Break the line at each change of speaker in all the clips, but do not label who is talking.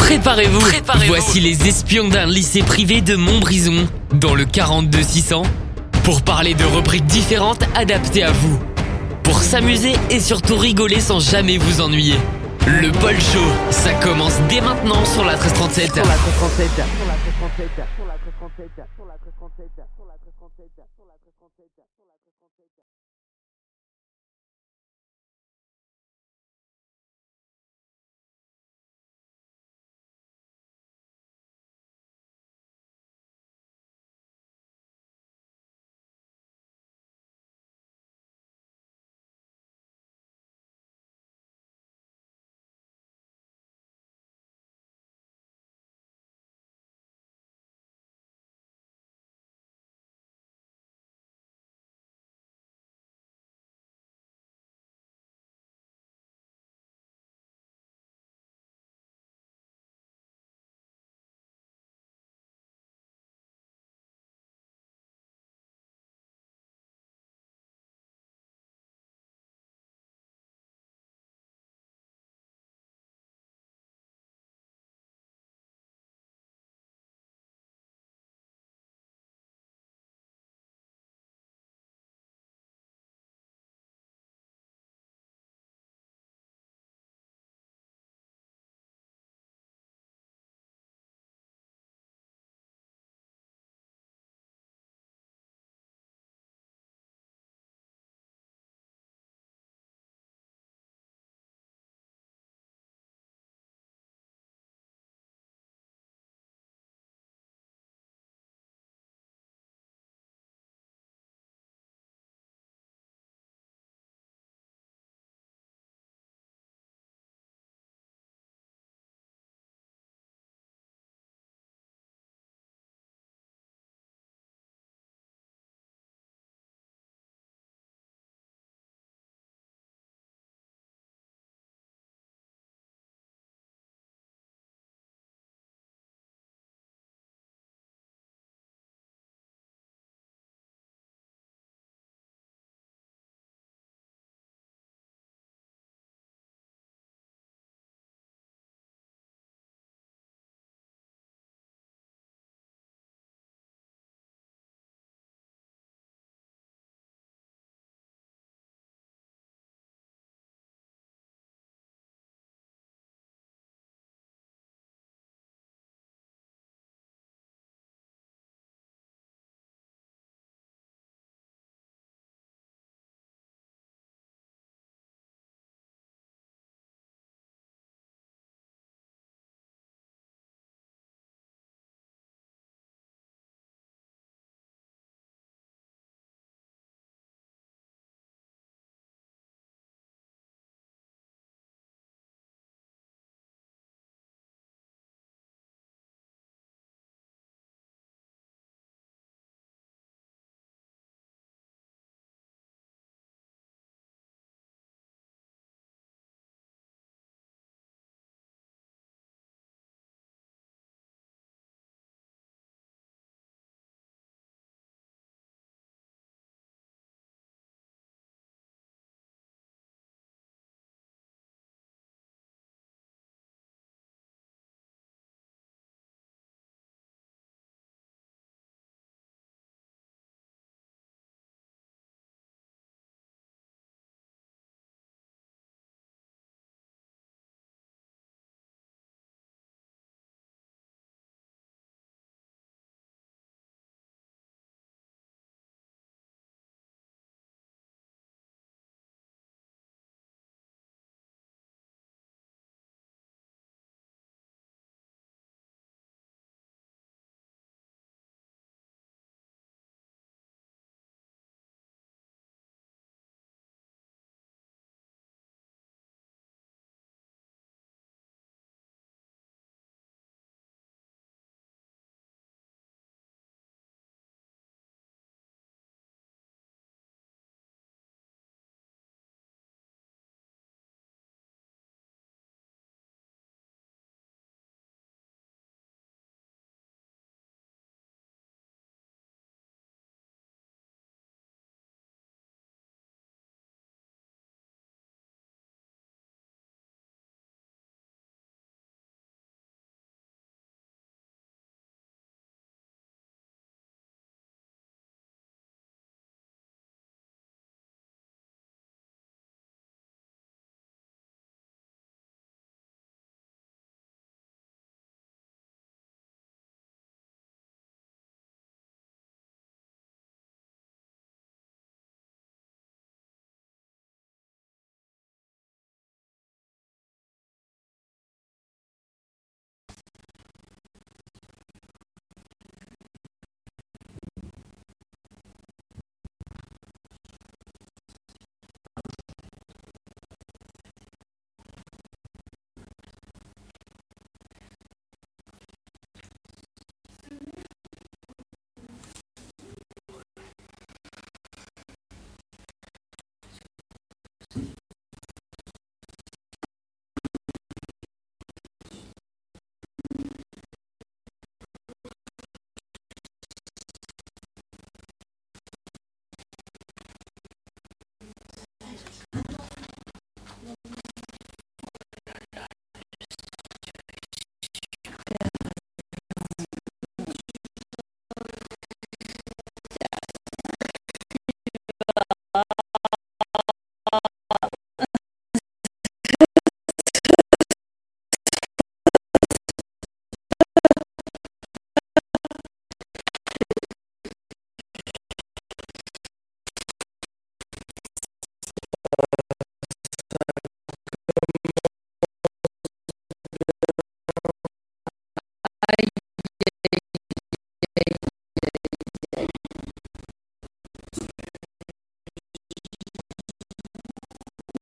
Préparez-vous. Voici les espions d'un lycée privé de Montbrison, dans le 42-600, pour parler de rubriques différentes adaptées à vous. Pour s'amuser et surtout rigoler sans jamais vous ennuyer. Le Paul Show, ça commence dès maintenant sur la 1337. Sur la 1337.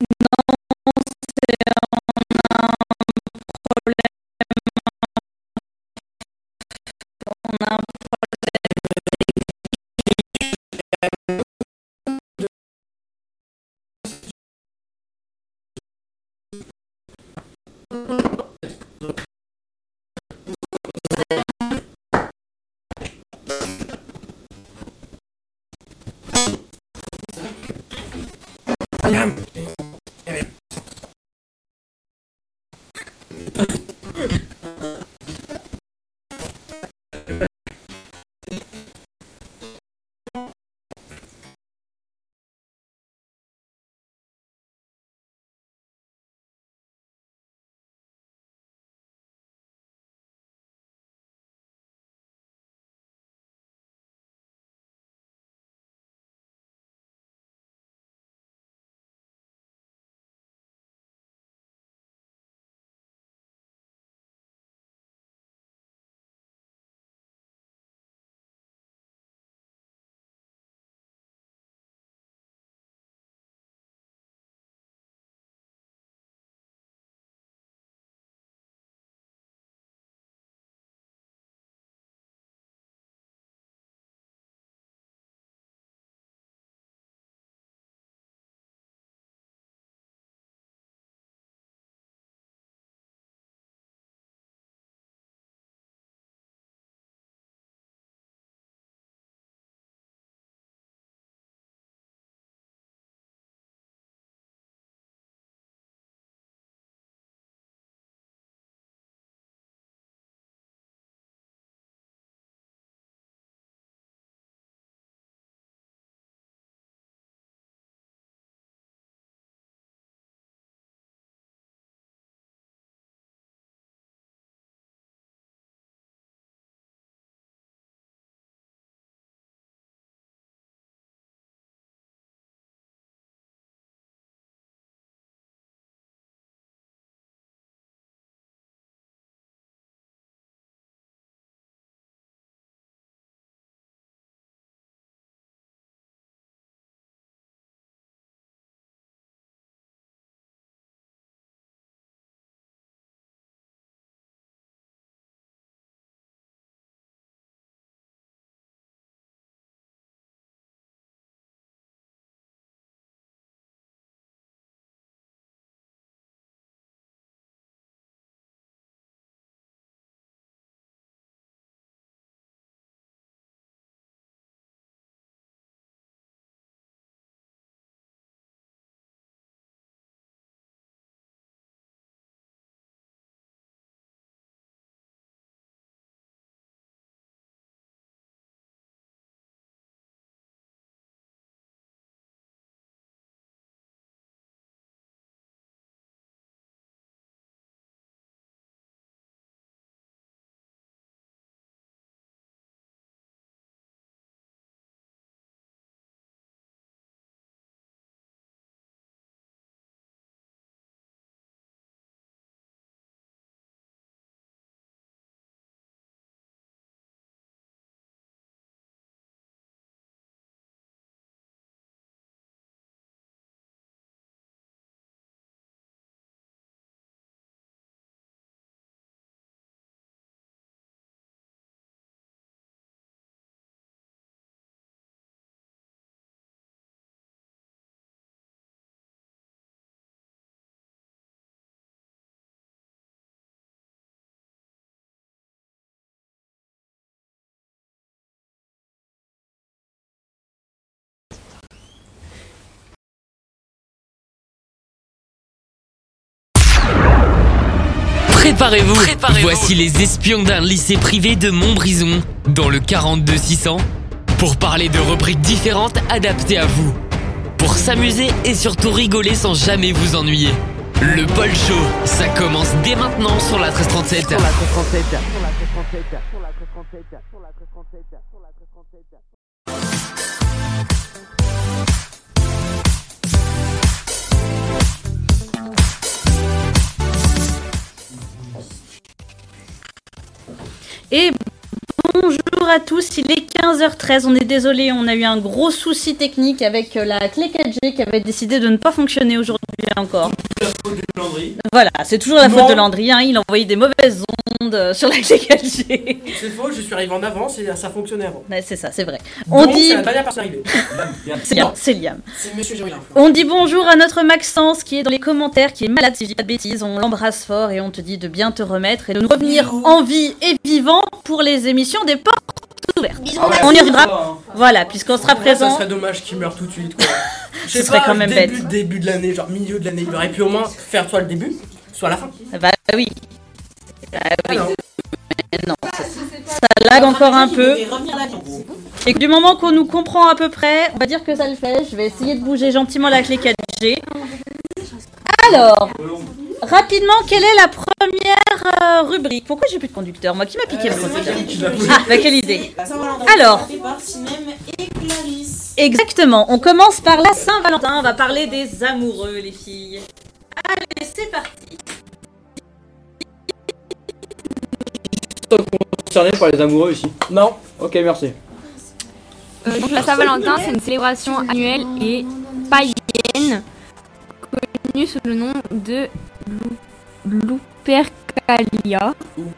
On a un
Préparez-vous. Voici les espions d'un lycée privé de Montbrison, dans le 42-600, pour parler de rubriques différentes adaptées à vous. Pour s'amuser et surtout rigoler sans jamais vous ennuyer. Le Paul Show, ça commence dès maintenant sur la 1337.
Et bonjour à tous, il est 15h13, on est désolé, on a eu un gros souci technique avec la clé 4G qui avait décidé de ne pas fonctionner aujourd'hui. encore.
La faute de Landry.
Voilà, c'est toujours la
Non.
faute de Landry, hein, il a envoyé des mauvaises ondes sur la clé 4G.
C'est faux, je suis arrivé en avance et ça fonctionnait avant.
Ouais, c'est ça, c'est vrai. On
Donc,
dit...
c'est la dernière personne arrivée.
C'est Liam.
C'est Monsieur Géry.
On dit bonjour à notre Maxence qui est dans les commentaires, qui est malade si je dis pas de bêtises. On l'embrasse fort et on te dit de bien te remettre et de nous revenir en vie et vivant pour les émissions des portes ouvertes. On y reviendra. Voilà, puisqu'on sera
Ça
présent.
serait dommage qu'il meure tout de suite, quoi. Je
Ce
sais
serait
pas,
quand même
début de l'année, genre milieu de l'année. Il aurait pu au moins faire soit le début, soit la fin.
Bah oui. Bah oui.
Alors,
Mais non, ça lag encore un peu. Et que du moment qu'on nous comprend à peu près, on va dire que ça le fait. Je vais essayer de bouger gentiment la clé 4G. Alors, rapidement, quelle est la première rubrique? Pourquoi j'ai plus de conducteur? Moi qui m'a piqué le conducteur. Ah, bah quelle idée. Alors,
par Sinem et Clarisse.
exactement, on commence par la Saint-Valentin. On va parler des amoureux, les filles. Allez, c'est parti.
Concerné par les amoureux ici.
non.
Ok, merci.
Donc la Saint-Valentin, c'est une célébration annuelle et païenne connue sous le nom de Lupercalia.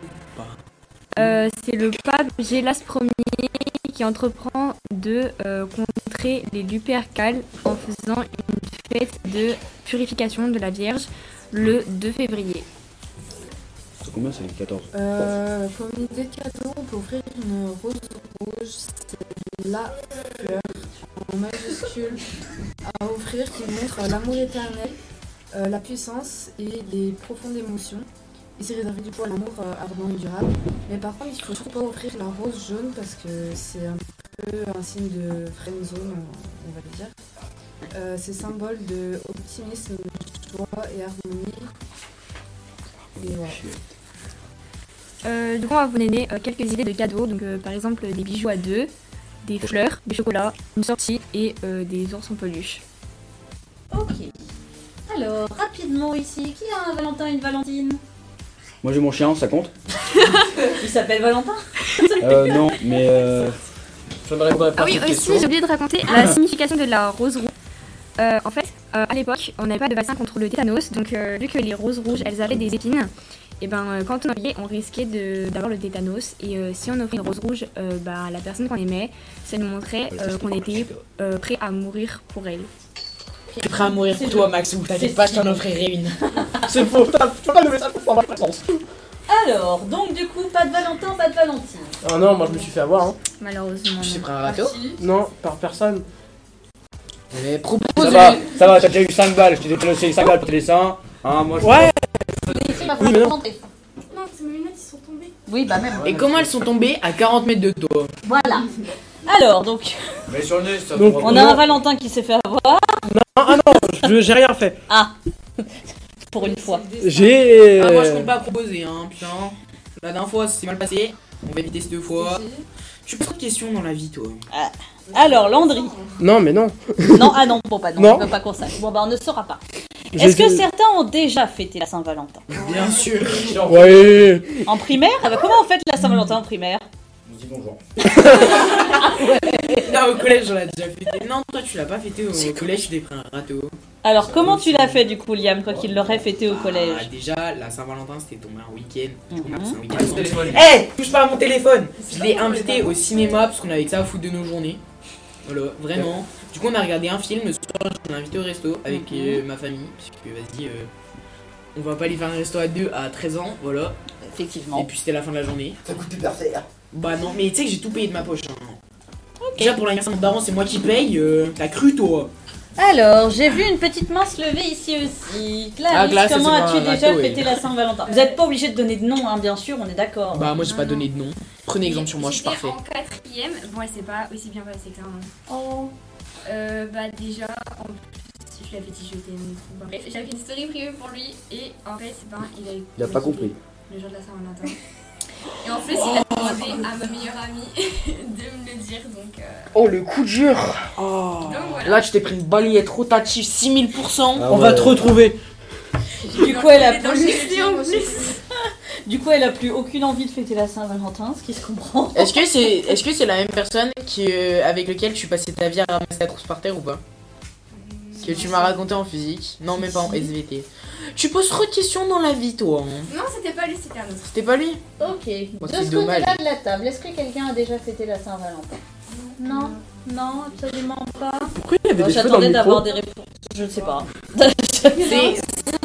C'est le pape Gélas Ier qui entreprend de contrer les Lupercales en faisant une fête de purification de la Vierge le 2 février.
C'est combien? C'est 14.
Comme idée de cadeau, on peut offrir une rose rouge. C'est la fleur en majuscule à offrir qui montre l'amour éternel, la puissance et les profondes émotions. Et c'est réservé du coup à l'amour ardent et durable. Mais par contre, il faut surtout pas offrir la rose jaune parce que c'est un peu un signe de friendzone, on va le dire. C'est symbole de optimisme, joie et harmonie. Et voilà.
Du coup, on va vous donner quelques idées de cadeaux. Donc, par exemple, des bijoux à deux, des fleurs, des chocolats, une sortie et des ours en peluche.
Ok. Alors, rapidement ici, qui a un Valentin et une Valentine?
Moi j'ai mon chien, ça compte?
Il s'appelle Valentin?
Non, mais
Je ne répondrai pas
Ah
à
oui,
cette
aussi,
question.
j'ai oublié de raconter la signification de la rose rouge. En fait, à l'époque, on n'avait pas de vaccin contre le tétanos, donc vu que les roses rouges, elles avaient des épines, et ben quand on en voyait, on risquait d'avoir le tétanos. Et si on offrait une rose rouge, la personne qu'on aimait, ça nous montrait qu'on était prêt à mourir pour elle.
T'es prêt à mourir pour toi, Maxou. T'inquiète pas, je t'en offrirai une.
C'est faux, tu peux pas lever ça pour avoir la chance.
Alors, donc du coup, pas de Valentin, pas de Valentine.
Ah non, moi je me suis fait avoir. Hein.
Malheureusement.
Tu t'es
non.
pris un râteau?
Non, par personne.
Mais propose.
ça va, t'as déjà eu 5 balles. Je t'ai déjà eu 5 balles pour tes dessins. Hein, moi je.
Ouais.
Oui,
mais non.
Non, mes lunettes ils sont tombées.
Oui, bah même.
Et comment elles sont tombées à 40 mètres de toi?
Voilà. Alors, donc,
Mais sur le nez, ça
Donc,
on a un Valentin qui s'est fait avoir.
Ah non, j'ai rien fait.
Ah, pour une fois.
J'ai.
Ah, moi je compte pas proposer, hein, putain. La dernière fois c'est mal passé. On va éviter cette deux fois. Tu poses trop de questions dans la vie, toi.
Alors, Landry.
Non, mais non.
Non, ah non, bon, pas non,
Non.
on veut pas qu'on sache. Bon, bah, on ne saura pas.
J'ai-
Est-ce que certains ont déjà fêté la Saint-Valentin?
Bien sûr.
Ouais.
En primaire? Ah bah, comment on fête la Saint-Valentin en primaire?
On se dit bonjour.
Non, au collège, on l'a déjà fêté. Non, toi, tu l'as pas fêté au collège, tu t'es pris un râteau.
Alors, comment tu l'as fait du coup, Liam, toi qui l'aurais fêté au
Ah,
collège?
déjà, la Saint-Valentin, c'était tombé un week-end. Du coup,
Mhm.
c'est un week-end. Eh, touche pas à mon téléphone. Je l'ai invité au cinéma parce qu'on avait que ça à foutre de nos journées. Voilà, vraiment. Du coup, on a regardé un film. Le soir, je l'ai invité au resto avec ma famille. Parce que, vas-y, on va pas aller faire un resto à deux à 13 ans. Voilà. Et
Effectivement.
puis, c'était la fin de la journée.
Ça coûte plus cher.
Bah, non, mais tu sais que j'ai tout payé de ma poche. Hein. Déjà, pour l'anniversaire de mon daron, c'est moi qui paye. T'as cru, toi?
Alors, j'ai vu une petite main se lever ici aussi. Clarisse,
Ah, Glace,
comment
c'est
as-tu
pas un
déjà
râteau,
fêté
oui.
la Saint-Valentin? Vous n'êtes pas obligé de donner de nom, hein, bien sûr, on est d'accord.
Bah, moi, j'ai pas donné de nom. Prenez exemple sur moi, je suis parfait.
En quatrième, bon, elle s'est pas aussi bien passée que ça. Hein.
Oh.
Déjà, en plus, je l'avais dit, je t'aime trop. Bref, j'avais fait une story privée pour lui et en fait,
Il a pas compris.
le jour de la Saint-Valentin. Et en plus, il a demandé à ma meilleure amie de me le dire, donc
Oh, le coup dur. Oh.
donc voilà.
Là, tu t'es pris une balayette rotative 6000%.
Ah
On va te retrouver.
Du coup, elle a
dans
plus...
le aussi.
Du coup, elle a plus aucune envie de fêter la Saint-Valentin, ce qui se comprend.
Est-ce que c'est la même personne qui avec lequel tu passais ta vie à ramasser la trousse par terre ou pas? que tu m'as raconté en physique. Non, mais pas en SVT. Tu poses trop de questions dans la vie, toi. Hein.
Non, c'était pas lui, c'était un autre.
C'était pas lui?
Ok.
Bon,
De
c'est
ce
dommage.
côté-là de la table, est-ce que quelqu'un a déjà fêté la Saint-Valentin? Non, non, absolument pas.
Pourquoi il y avait
Bon,
des cheveux dans
j'attendais
le
d'avoir
micro?
des réponses. Je ne sais pas.
C'est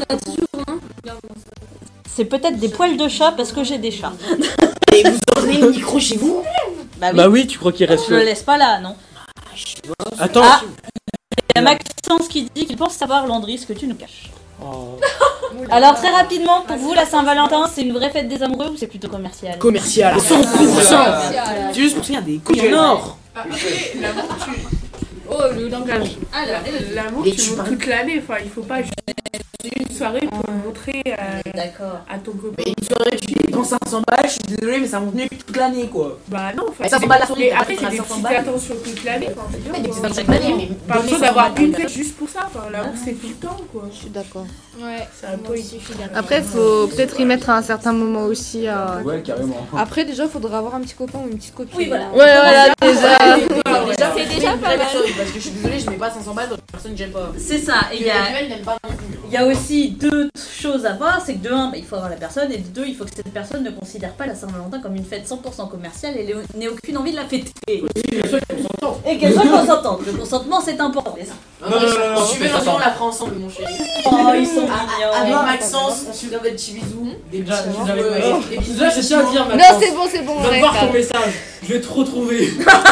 C'est peut-être des poils de chat parce que j'ai des chats.
Et vous emmenez le micro chez vous?
Bah oui, tu crois qu'il reste
Je le laisse pas là, non.
Attends.
Ah. Il y a Maxence qui dit qu'il pense savoir, Landry, ce que tu nous caches.
Oh.
Alors, très rapidement, pour vous, la Saint-Valentin, c'est une vraie fête des amoureux ou c'est plutôt commercial?
commercial à 100%. C'est juste pour faire des couilles en or.
Après, l'amour, tu. Oh, le langage.
Alors,
L'amour,
Et
tu
tu
montres
parles-
toute l'année. Enfin, il faut pas juste une soirée pour le montrer
d'accord.
à ton copain.
Mais une soirée, tu dépenses 500 balles, je suis désolé, mais ça monte mieux que toute l'année, quoi.
Bah non, enfin.
Mais ça fait pas la soirée,
Mais
t'as
après,
pas
c'est des
500
petites
balles.
attentions toute l'année. Enfin, c'est bien.
Ouais, des
quoi.
petites attentions chaque année, mais
Pas
donner
besoin
100
d'avoir
balles
une
pour
fête juste pour ça. Enfin, l'amour, c'est tout le temps, quoi.
Je suis d'accord.
Ouais,
C'est un peu ici.
Après, il faut peut-être y mettre à un certain moment aussi.
Ouais, carrément.
Après, déjà, il faudra avoir un petit copain ou une petite copine.
Oui, voilà.
Ouais, voilà, déjà.
Déjà,
C'est déjà pas mal.
parce que je suis désolée, je mets pas 500 balles dans une personne que j'aime pas.
C'est ça. Et
Elle n'aime pas non plus.
il y a aussi deux choses à voir. C'est que de un, il faut avoir la personne. Et de deux, il faut que cette personne ne considère pas la Saint-Valentin comme une fête 100% commerciale et n'ait aucune envie de la fêter. Et qu'elle soit consentante. Le consentement, c'est important. Mais ça-
Je suis on la fera ensemble, mon chéri.
Oh, ils sont
Avec
mignons.
Maxence, tu dois des petits bisous. Des petits
Déjà,
bisous.
j'avais-
Des bisous.
Déjà, je tiens à dire,
Non,
Maxence,
c'est bon,
je
on
viens de
reste
voir
là.
ton message. Je vais te retrouver.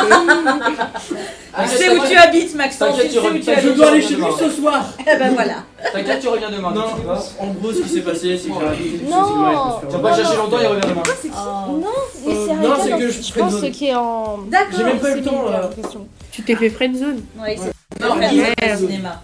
Je sais où tu habites, Maxence.
T'inquiète,
Je sais où tu
tu
habites.
Je dois aller chez lui ce soir.
Eh ben voilà.
T'inquiète, tu reviens demain.
Non,
tu vois.
en gros, ce qui s'est passé, c'est que j'ai arrêté quelque chose,
Non.
c'est que ouais,
Tu vas pas chercher longtemps, il revient demain.
Oh.
Non, mais c'est
non, c'est
Rita,
que
donc
je
je
prenne
pense
zone.
qui est en.
D'accord.
J'ai même pas eu le temps.
Tu t'es fait friendzone.
Oui, c'est
Non,
très
il-
bien, le cinéma.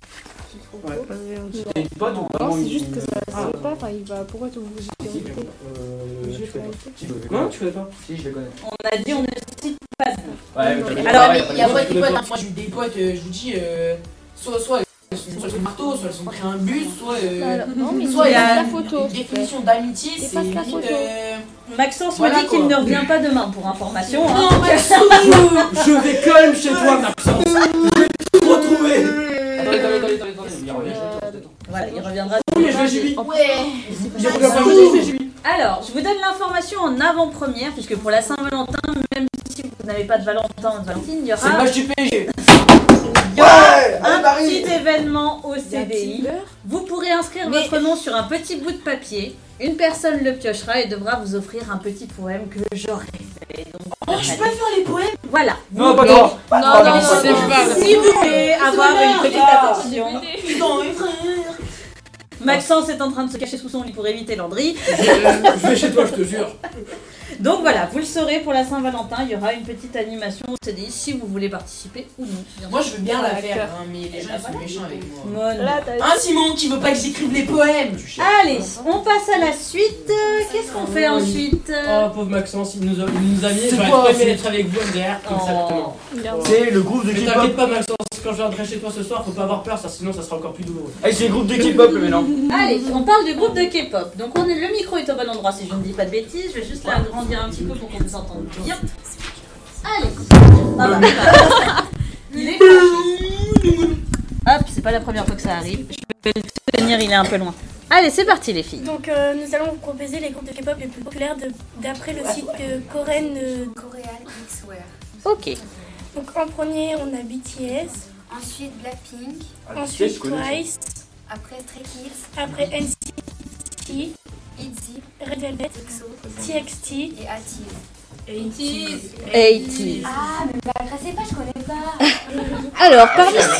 T'es une pote ou
Non,
vraiment
c'est
une-
juste que ça se fait pas. Enfin, il va. Pourquoi tu vous
Si,
invité
je
Je
connais.
vais
Si, je le
Non,
connais.
tu connais pas.
Si, je le connais.
On a dit on ne cite pas.
Ouais, mais t'as
Alors,
pareil,
Il y a
pas
pas
de-
des potes, hein. Moi j'ai eu des potes, je vous dis, soit elles sont marteau, soit elles ont pris un bus, soit.
Non, mais
Soit
il
il y a
la photo.
Une définition d'amitié, c'est
Efface la
limite.
photo.
Maxence
Voilà,
me dit qu'il
quoi.
ne revient pas demain pour information. Hein.
Non, Maxence.
Je vais quand même chez toi, Maxence. Je vais te retrouver.
Attendez. Il revient,
Voilà, il reviendra.
Oui, je vais chez lui.
Ouais.
Je reviens pas jeudi, je vais chez lui.
Alors, je vous donne l'information en avant-première, puisque pour la Saint-Valentin, même si vous n'avez pas de Valentin ou de Valentine, il y
C'est le
aura
match du PSG.
un petit événement au CDI. Vous pourrez inscrire votre nom sur un petit bout de papier. Une personne le piochera et devra vous offrir un petit poème que j'aurai fait. Donc,
Oh, je peux pas faire les poèmes.
voilà.
Non, pas toi.
Non,
c'est pas.
Si vous voulez avoir une petite attention.
Putain, mes frères.
Maxence est en train de se cacher sous son lit pour éviter Landry.
Je vais chez toi, je te jure.
Donc voilà, vous le saurez pour la Saint-Valentin, il y aura une petite animation au CDI si vous voulez participer ou non. bien
Moi je veux bien la faire, hein, mais les gens ils sont méchants avec moi.
sûr. Mon-
Hein, Simon qui veut pas que j'écrive les poèmes.
Allez, on passe à la suite. Qu'est-ce qu'on fait ensuite
Oh, pauvre Maxence, il nous a mis.
C'est
J'aurais
quoi,
trop aimé
c'est-
être avec vous MDR, exactement.
C'est le groupe de
Mais
K-pop.
t'inquiète pas, Maxence, quand je viendrai chez toi ce soir, faut pas avoir peur, ça, sinon ça sera encore plus douloureux.
Eh, c'est le groupe de K-pop maintenant.
Allez, on parle du groupe de K-pop. Donc le micro est au bon endroit si je ne dis pas de bêtises. Je vais juste l'agrandir un petit peu pour qu'on vous entende bien. Allez. Ah bah. Il est fâché. Hop, c'est pas la première fois que ça arrive. Je vais le tenir, il est un peu loin. Allez, c'est parti les filles.
Donc nous allons vous proposer les groupes de K-pop les plus populaires d'après le site Korean.
Korean Xwear.
Ok.
Donc en premier on a BTS,
Ensuite Blackpink.
ensuite Twice,
Après Stray Kids.
après NCT,
ITZY.
Red Velvet,
EXO.
TXT,
Et ATEEZ.
80s.
Ah, mais bah, agressez pas, je connais pas.
Alors,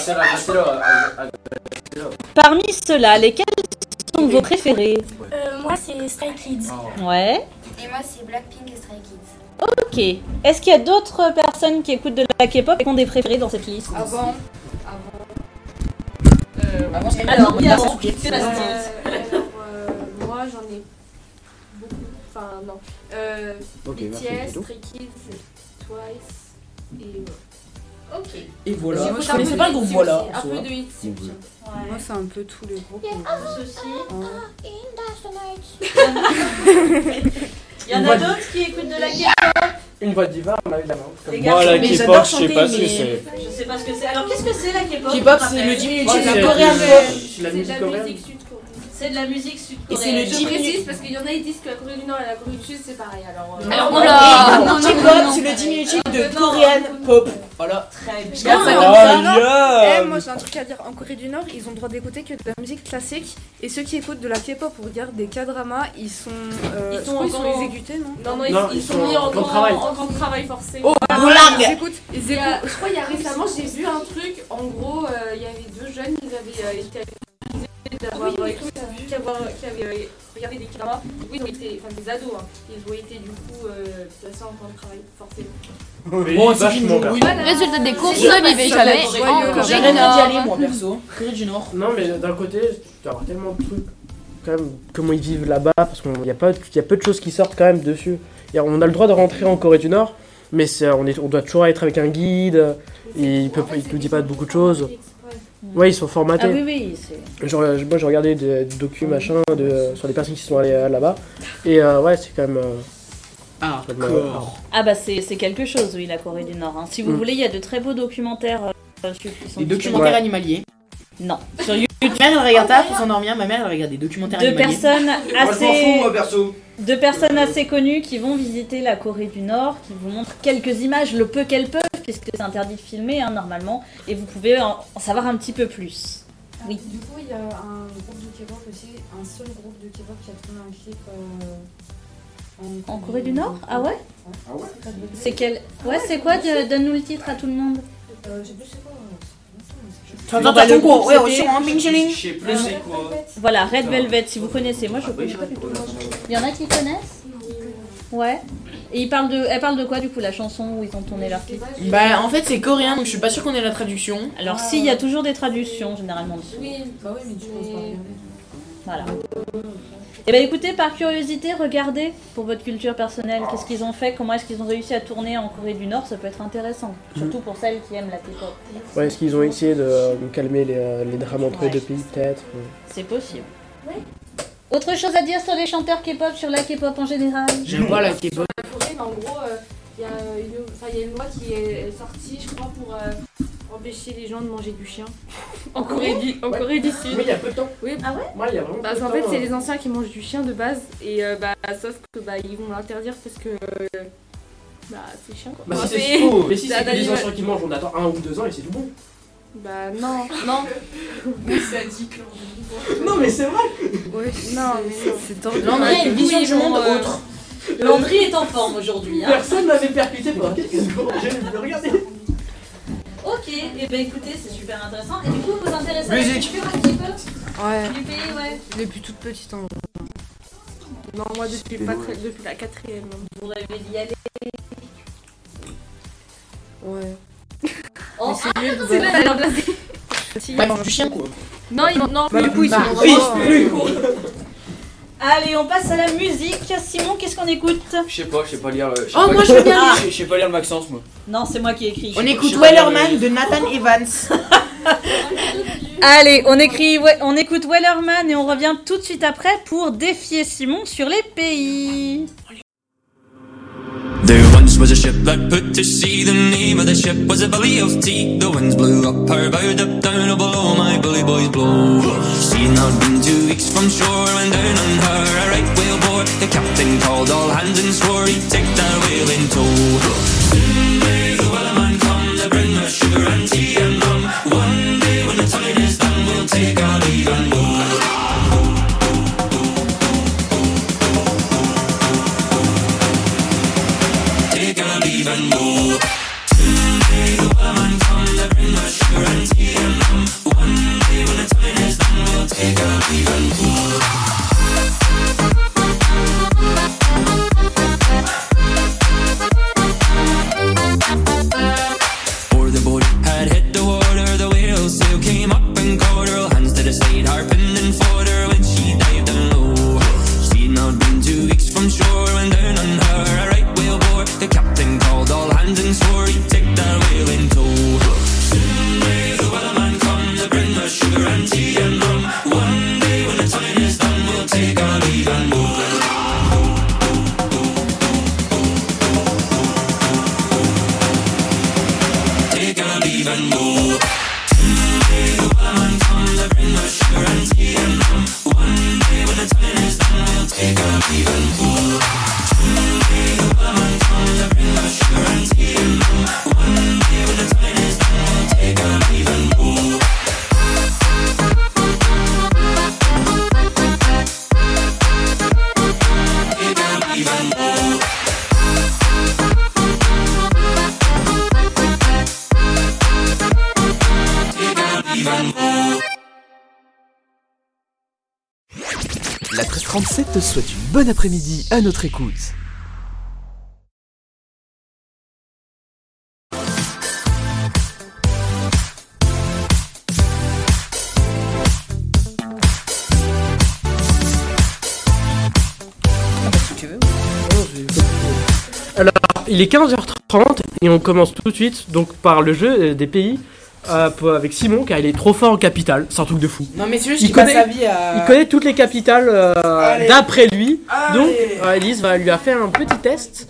parmi ceux-là, lesquels sont vos préférés?
moi c'est Stray Kids.
Ouais.
Et moi, c'est Blackpink et Stray Kids.
Ok. Est-ce qu'il y a d'autres personnes qui écoutent de la K-pop et qui ont des préférés dans cette liste?
Avant.
Alors, oui, avant.
Moi j'en ai beaucoup. Enfin, non. BTS, Stray Kids, Twice et.
Ok.
Et voilà.
J'écoute
Je
un peu
connaissais
de
pas le groupe
ITZY
voilà.
aussi, un peu de ITZY.
Moi, c'est un peu tous les groupes.
Il y en a d'autres qui écoutent de la K-pop?
Une voix diva, on a évidemment.
Les
Moi, la
mais
K-pop,
j'adore
je sais
chanter,
pas ce que
mais-
c'est.
Je sais pas ce que c'est. Alors qu'est-ce que c'est la K-pop?
K-pop, c'est le diminutif
Ouais,
de
c'est
Korean
la-
pop.
C'est la
C'est de
musique
la
coréenne.
musique sud-coréenne.
C'est de la musique
Et c'est
sud-coréenne.
le
Je
diminutif.
précise parce qu'il y en a qui disent que la Corée du Nord et la Corée du Sud c'est pareil. Alors,
Alors,
oh là, non, non,
K-pop,
non.
c'est le diminutif de Korean pop. Voilà.
Très bien.
Regarde ça
Oh,
comme ça.
Liam.
Moi j'ai un truc à dire, en Corée du Nord ils ont le droit d'écouter que de la musique classique et ceux qui écoutent de la K-pop ou regardent des K-dramas ils sont,
Ils
je
sont
crois qu'ils sont
encore-
exécutés non.
Non,
Non,
ils sont mis en
camp de travail.
camp de travail forcé.
Oh,
Ils
Goulag.
écoutent, ils
Il y a-
écoutent.
je crois il y a récemment j'ai vu un truc, en gros il y avait deux jeunes, ils avaient été accusés d'avoir qui avaient regardé des dramas. Oui, ils ont été, enfin des ados, hein. Ils ont été du coup placés en camp de travail forcément.
Bon, c'est
vachement
une
bien.
oui.
Résultat des courses,
C'est
ne vivez jamais en Corée
J'arrête
du
d'y aller,
Nord.
moi, perso. Corée du Nord.
Non, mais d'un côté, tu dois avoir tellement de trucs, quand même, comment ils vivent là-bas, parce qu'il y a peu de choses qui sortent quand même dessus. On a le droit de rentrer en Corée du Nord, mais on doit toujours être avec un guide, et il nous dit pas beaucoup de choses. Ouais, ils sont formatés.
Ah oui, oui, c'est.
Genre, moi j'ai regardé des docus machin sur les personnes qui sont allées là-bas, et ouais, c'est quand même.
Ah,
d'accord.
Ah bah c'est quelque chose, oui, la Corée du Nord. Hein. Si vous voulez, il y a de très beaux documentaires. Qui sont
des documentaires
Ouais.
animaliers.
Non, sur YouTube.
Ma mère elle regarde ça pour s'endormir, ma mère elle regarde des documentaires
Deux
animaliers.
personnes assez.
perso.
Deux personnes assez connues qui vont visiter la Corée du Nord, qui vous montrent quelques images, le peu qu'elles peuvent, puisque c'est interdit de filmer hein, normalement, et vous pouvez en savoir un petit peu plus. Oui.
Du coup il y a un groupe de K-pop aussi, un seul groupe de K-pop qui a tourné un clip
En Corée du Nord? Ah ouais?
Ah ouais?
C'est quel? Ouais, c'est quoi? Donne-nous le titre à tout le monde.
Je sais plus c'est quoi.
Attention quoi, ouais,
c'était-
sur un ping
Je sais plus c'est quoi.
Voilà, Red Velvet, si vous connaissez. Moi, je connais pas du tout. Il y en a qui connaissent? Ouais. Et elle parle de quoi, du coup, la chanson où ils ont tourné leur clip?
Bah en fait c'est coréen donc je suis pas sûr qu'on ait la traduction.
Alors, si, il y a toujours des traductions, généralement, dessus.
Oui,
Bah oui mais tu penses pas regarder.
Voilà. Et ben écoutez, par curiosité, regardez pour votre culture personnelle, qu'est-ce qu'ils ont fait, comment est-ce qu'ils ont réussi à tourner en Corée du Nord, ça peut être intéressant. Surtout pour celles qui aiment la K-pop.
Ouais, est-ce qu'ils ont essayé de calmer les drames entre les deux pays, peut-être
C'est possible. Autre chose à dire sur les chanteurs K-pop, sur la K-pop en général?
J'aime pas la K-pop.
la Corée, mais en gros, il y a une loi qui est sortie, je crois, pour empêcher les gens de manger du chien. En Corée du Sud.
Oui, il y a peu de temps.
Oui.
Ah ouais?
Ouais, il y a vraiment
Parce
peu de
qu'en fait,
temps,
c'est les anciens qui mangent du chien de base, et sauf que ils vont l'interdire parce que c'est chiant quoi.
Bah
Enfin,
si c'est faux, mais si
c'est
c'est
un
que les
animal.
anciens qui mangent, on attend 1 ou 2 ans et c'est tout bon.
Bah non.
Non mais c'est vrai.
Ouais, non mais c'est tordu.
Landry a une vision du monde autre.
Landry est en forme aujourd'hui. Hein.
Personne m'avait percuté pendant quelques secondes, j'ai regardé.
Ok, et ben écoutez, c'est super intéressant. Et du coup, vous vous intéressez à la
Musique.
culture un petit peu
Ouais,
du pays, ouais.
depuis toute petite en
Non, moi depuis la 4ème.
Vous rêvez d'y aller.
Ouais.
Oh,
C'est mieux de
C'est là, elle a placé.
Bah ils mangent du chien quoi.
Non, non,
Du coup ils sont
oui.
allez, on passe à la musique. Simon, qu'est-ce qu'on écoute?
Je sais pas lire.
Oh moi je veux bien.
Je sais pas lire le Maxence moi.
Non, c'est moi qui écris.
On écoute Wellerman de Nathan Evans.
Allez, on écoute Wellerman et on revient tout de suite après pour défier Simon sur les pays.
There once was a ship that put to sea. The name of the ship was a Billy of Tea. The winds blew up her bow, up down, oh below my bully boys blow. Seeing I'd been 2 weeks from shore, when down on her a right whale bore. The captain called all hands and swore he'd take that whale in tow. Soon may the wellerman come to bring us sugar and tea and rum. One day when the time is done, we'll take our leave and go. Take our leave and go. Someday the wellerman comes to bring us sugar and tea and rum. One day when the time is done, we'll take our leave and go.
37 te souhaite une bonne après-midi à notre écoute.
Alors, il est 15h30 et on commence tout de suite donc par le jeu des pays avec Simon car il est trop fort en capitale, c'est un truc de fou.
Non mais c'est juste qu'il passe sa vie à...
Il connaît toutes les capitales d'après lui. Donc Elise lui a fait un petit test.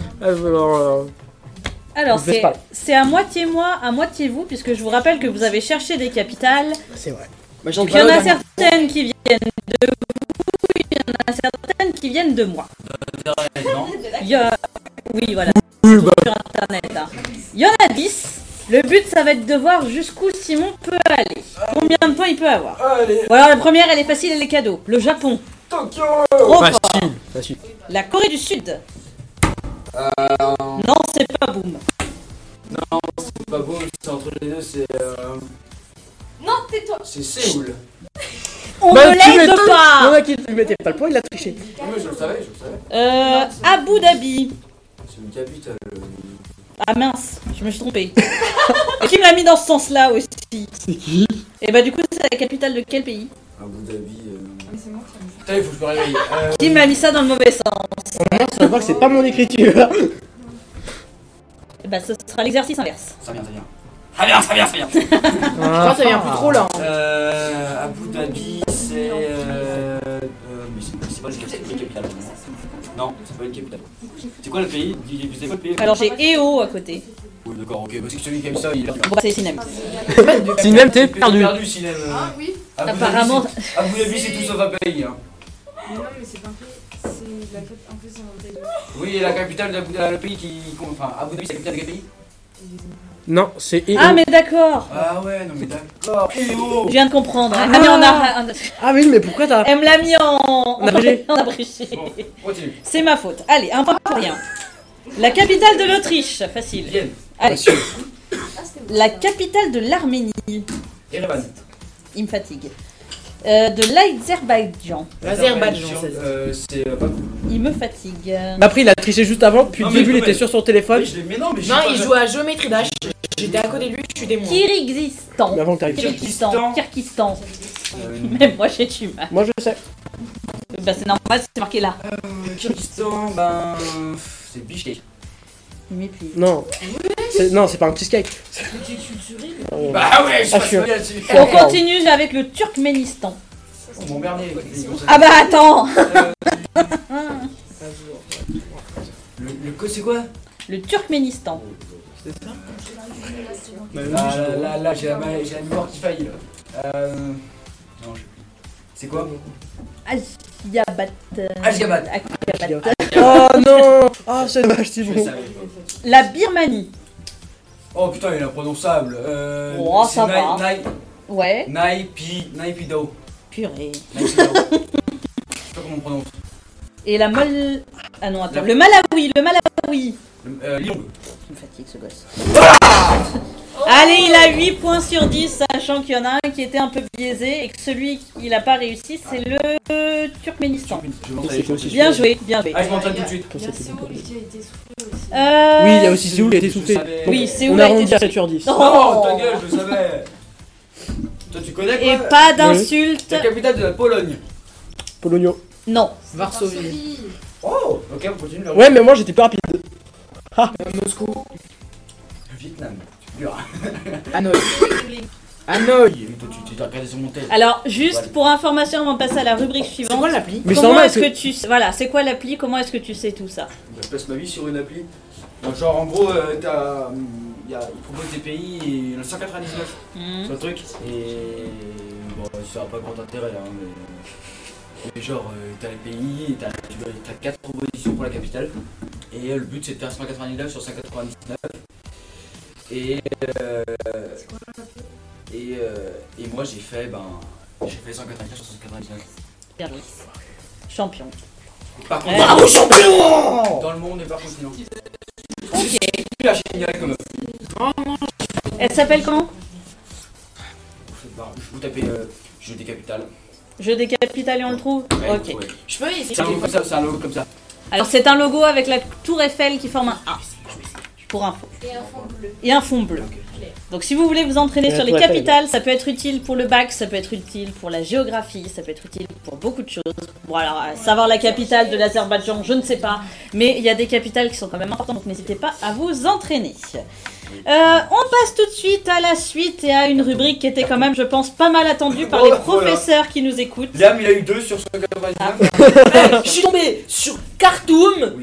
Alors c'est à moitié moi, à moitié vous, puisque je vous rappelle que vous avez cherché des capitales.
C'est vrai.
Donc il y en a certaines qui viennent de vous, il y en a certaines qui viennent de moi. Il y a... Oui, voilà. Sur internet. Hein. Il y en a 10. Le but, ça va être de voir jusqu'où Simon peut aller. Combien de points il peut avoir. Voilà, la première, elle est facile, elle est cadeau. Le Japon.
Tokyo.
Trop
facile.
La Corée du Sud. Non, c'est pas Boom.
Non, c'est pas Boom, c'est entre les deux, c'est...
Non, tais-toi.
C'est Séoul.
On ne l'aide
Il y en
pas.
a qui ne mettaient pas le point, il a triché.
Oui, je le savais.
Abu Dhabi.
C'est une capitale.
Ah mince, je me suis trompée. Et qui me l'a mis dans ce sens-là aussi?
C'est qui?
Et bah du coup, c'est la capitale de quel pays?
Abu Dhabi. Putain, il faut que je me réveille.
Qui me l'a mis ça dans le mauvais sens?
Moi, ça veut voir que c'est pas mon écriture.
Et bah ce sera l'exercice inverse.
Ça vient. Ça vient.
Je crois que ça vient plus trop là.
Abu Dhabi, c'est... mais c'est pas une capitale. Non, c'est pas une capitale. C'est quoi le pays? C'est quoi le pays?
Alors j'ai EO à côté.
Oui, d'accord, ok, parce que celui qui a mis ça, il a...
Bon, c'est Sinem.
Sinem, t'es perdu.
Sinem.
Ah oui.
Apparemment.
Abu Dhabi, c'est tout sauf un pays. Hein.
Mais non, mais c'est pas un pays. C'est la capitale. En fait, c'est un pays.
Oui, et la capitale d'Abu Dhabi, le pays qui... Enfin, Abu Dhabi, c'est la capitale de quel pays?
Non, c'est EO.
Ah mais d'accord.
Ah ouais, non mais d'accord.
Je viens de comprendre. Elle m'a mis en
Ah oui, mais pourquoi t'as...
Elle me l'a mis en
abrégé.
En abrégé.
Bon, continue.
C'est ma faute. Allez, un point pour rien. La capitale de l'Autriche, facile.
Vienne.
Allez. La capitale de l'Arménie.
Erevan.
Il me fatigue. De l'Azerbaïdjan.
L'Azerbaïdjan,
c'est pas cool.
Il me fatigue.
Après, il a triché juste avant, puis
Non,
au
mais
début, il
non,
était
mais-
sur son téléphone.
Mais non, mais
Non, il joue à Géométrie Dash. J'étais à côté de lui, je suis témoin.
Kyrgyzstan.
Mais avant que t'arrives.
Kyrgyzstan. Même moi j'ai du mal.
Moi, je sais.
Bah c'est normal, c'est marqué là.
Kyrgyzstan, ben... C'est Bishkek.
Non. Non, c'est pas un cheesecake.
Bah ouais, je
suis-
passe là-dessus.
On continue avec le Turkménistan.
Oh, mon bernier.
Ah bah attends.
Le code, c'est quoi?
Le Turkménistan.
C'est ça?
Là, j'ai la mémoire qui faillit, là. Non, je... C'est quoi?
Ashgabat.
Ashgabat.
Oh non. Ah, c'est dommage, c'est
Je
bon.
savais.
La Birmanie.
Oh putain, il est imprononçable.
Oh, ça
c'est
va. Ouais.
Naypyidaw.
Purée.
Je sais pas comment on prononce.
Et la Mol... Ah non, attends. Le Malawi.
Lyon.
Il me fatigue ce gosse. Allez, il a 8 points sur 10, sachant qu'il y en a un qui était un peu biaisé et que celui qui n'a pas réussi, c'est le Turkménistan. Bien joué, bien joué.
Ah, je m'entraîne tout de suite.
Il y a Séoul qui a été soufflé aussi.
Oui, il y a aussi Séoul qui a été soufflé.
Oui, Séoul
On
a
a
été
rendu à
soufflé.
7 sur 10.
Non, ta gueule, je savais. Toi, tu connais quoi?
Et pas d'insulte.
La capitale de la Pologne.
Polonio.
Non.
Varsovie.
Oh, ok, on continue là.
Ouais, mais moi j'étais pas rapide.
Moscou.
Le Vietnam. Tu dur.
Hanoï. Hanoï.
Toi, tu t'es regardé sur mon tel.
Alors, juste pour information, on va passer à la rubrique suivante.
C'est quoi l'appli?
Mais c'est
Comment
normal,
est-ce que tu... Voilà, c'est quoi l'appli? Comment est-ce que tu sais tout ça?
Je passe ma vie sur une appli. Donc, genre, en gros, ils proposent des pays et il y en a 199 sur le truc. Et bon, ça n'a pas grand intérêt, hein, mais genre, t'as les pays, t'as 4 propositions pour la capitale. Et le but c'est de faire 199 sur 199. Et moi j'ai fait 199 sur 199.
Bien joué. Champion.
Par contre,
Bravo,
champion dans le monde et par continent.
Ok.
La géniale comme
Elle s'appelle comment?
Je vous tapez jeu des capitales.
Jeu des capitales et on le trouve. Ok.
Ouais.
Je peux essayer.
C'est un logo comme ça, c'est un logo comme ça.
Alors c'est un logo avec la tour Eiffel qui forme un A. Pour info.
Et un fond bleu.
Et un fond bleu. Donc si vous voulez vous entraîner sur les capitales, ça peut être utile pour le bac, ça peut être utile pour la géographie, ça peut être utile pour beaucoup de choses. Bon alors, savoir la capitale de l'Azerbaïdjan, je ne sais pas, mais il y a des capitales qui sont quand même importantes, donc n'hésitez pas à vous entraîner. On passe tout de suite à la suite et à une rubrique qui était quand même, je pense, pas mal attendue par les professeurs qui nous écoutent.
Liam, il a eu 2 sur 199.
Je suis tombé sur Khartoum.